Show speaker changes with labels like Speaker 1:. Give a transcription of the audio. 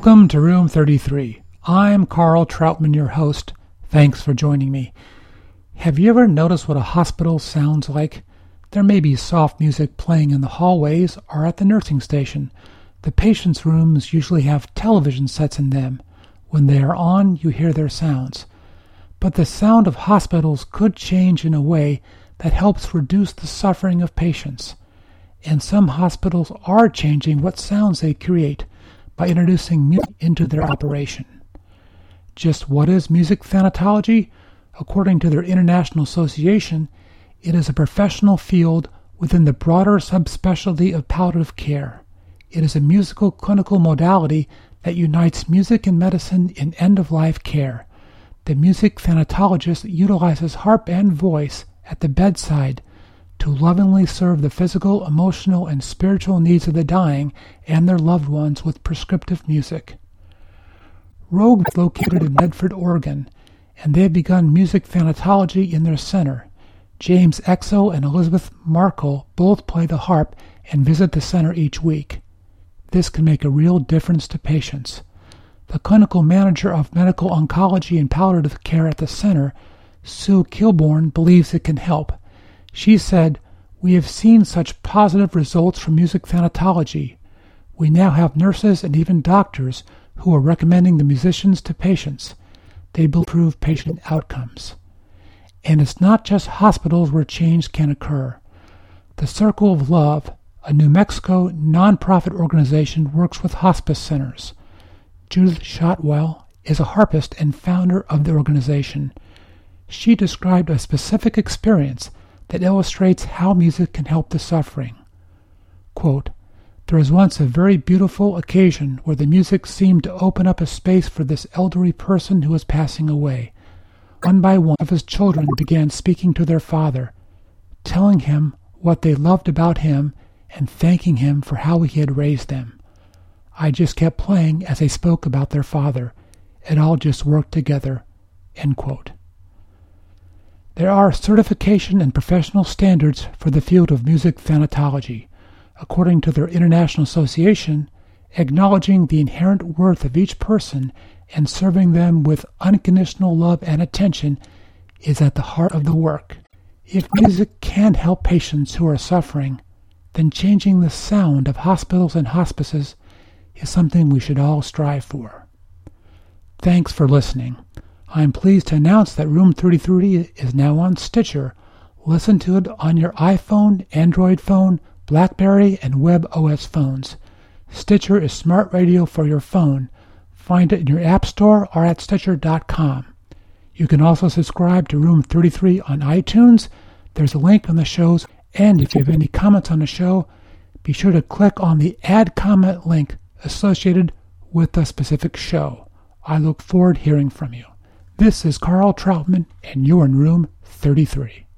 Speaker 1: Welcome to Room 33. I'm Carl Troutman, your host. Thanks for joining me. Have you ever noticed what a hospital sounds like? There may be soft music playing in the hallways or at the nursing station. The patients' rooms usually have television sets in them. When they are on, you hear their sounds. But the sound of hospitals could change in a way that helps reduce the suffering of patients. And some hospitals are changing what sounds they create by introducing music into their operation. Just what is music thanatology? According to their international association, it is a professional field within the broader subspecialty of palliative care. It is a musical clinical modality that unites music and medicine in end-of-life care. The music thanatologist utilizes harp and voice at the bedside to lovingly serve the physical, emotional, and spiritual needs of the dying and their loved ones with prescriptive music. Rogue is located in Medford, Oregon, and they have begun music thanatology in their center. James Exo and Elizabeth Markle both play the harp and visit the center each week. This can make a real difference to patients. The clinical manager of medical oncology and palliative care at the center, Sue Kilborn, believes it can help. She said, "We have seen such positive results from music thanatology. We now have nurses and even doctors who are recommending the musicians to patients. They will improve patient outcomes." And it's not just hospitals where change can occur. The Circle of Love, a New Mexico nonprofit organization, works with hospice centers. Judith Shotwell is a harpist and founder of the organization. She described a specific experience that illustrates how music can help the suffering. Quote, "There was once a very beautiful occasion where the music seemed to open up a space for this elderly person who was passing away. One by one of his children began speaking to their father, telling him what they loved about him and thanking him for how he had raised them. I just kept playing as they spoke about their father. It all just worked together." End quote. There are certification and professional standards for the field of music thanatology. According to their international association, acknowledging the inherent worth of each person and serving them with unconditional love and attention is at the heart of the work. If music can help patients who are suffering, then changing the sound of hospitals and hospices is something we should all strive for. Thanks for listening. I am pleased to announce that Room 33 is now on Stitcher. Listen to it on your iPhone, Android phone, BlackBerry, and WebOS phones. Stitcher is smart radio for your phone. Find it in your App Store or at Stitcher.com. You can also subscribe to Room 33 on iTunes. There's a link on the shows, and if you have any comments on the show, be sure to click on the Add Comment link associated with the specific show. I look forward to hearing from you. This is Carl Troutman, and you're in Room 33.